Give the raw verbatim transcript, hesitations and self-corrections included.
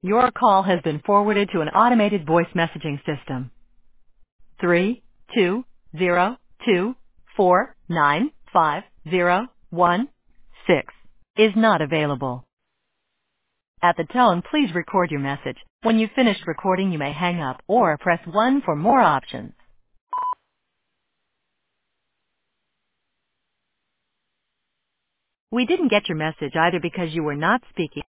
Your call has been forwarded to an automated voice messaging system. Three two zero two four nine five zero one six is not available. At the tone, please record your message. When you've finished recording, you may hang up or press one for more options. We didn't get your message either because you were not speaking